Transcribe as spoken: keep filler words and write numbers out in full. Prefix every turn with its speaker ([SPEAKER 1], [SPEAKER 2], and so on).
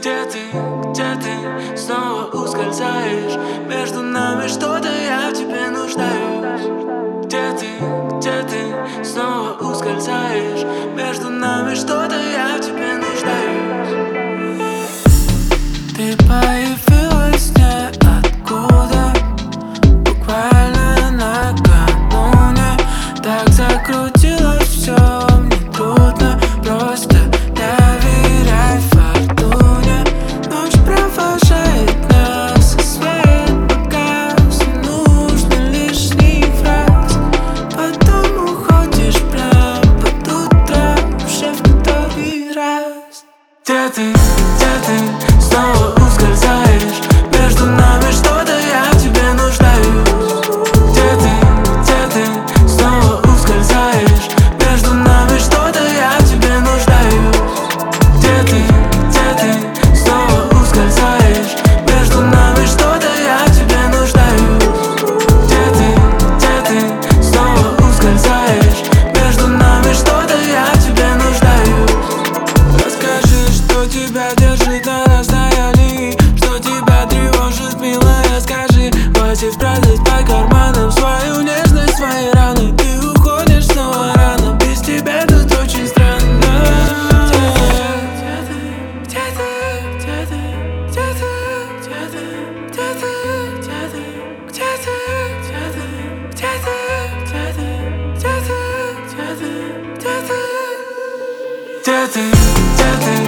[SPEAKER 1] Где ты, где ты, снова ускользаешь? Между нами что-то, я в тебе нуждаюсь. Где ты, где ты, снова ускользаешь? Между нами что-то, я в тебе нуждаюсь. Ты появилась ниоткуда, буквально накануне. Так закрутилось все, мне трудно просто доверять фортуне. Ночь провожает нас, и свет погас, не нужно лишних фраз. Потом уходишь прям под утро, уже в который раз. Где ты, где ты, снова ускользаешь? Между нами что-то, я в тебе нуждаюсь. Где ты, где ты, снова ускользаешь? Между нами что-то, я в тебе нуждаюсь. Где ты, где ты, снова ускользаешь? Между нами что-то, я в тебе нуждаюсь. Где ты, где ты, снова ускользаешь? Между нами что-то, я в тебе нуждаюсь. Расскажи, что тебя держит на расстоянии, что тебя тревожит, милая, скажи. Хватит спрятать по карманам свою нежность, свои раны. Ты уходишь снова рано, без тебя тут очень странно. Где ты, где ты, где ты, где ты, где ты, где ты, где ты, где ты, где ты, где ты, где ты, где ты, где ты, где ты, где ты.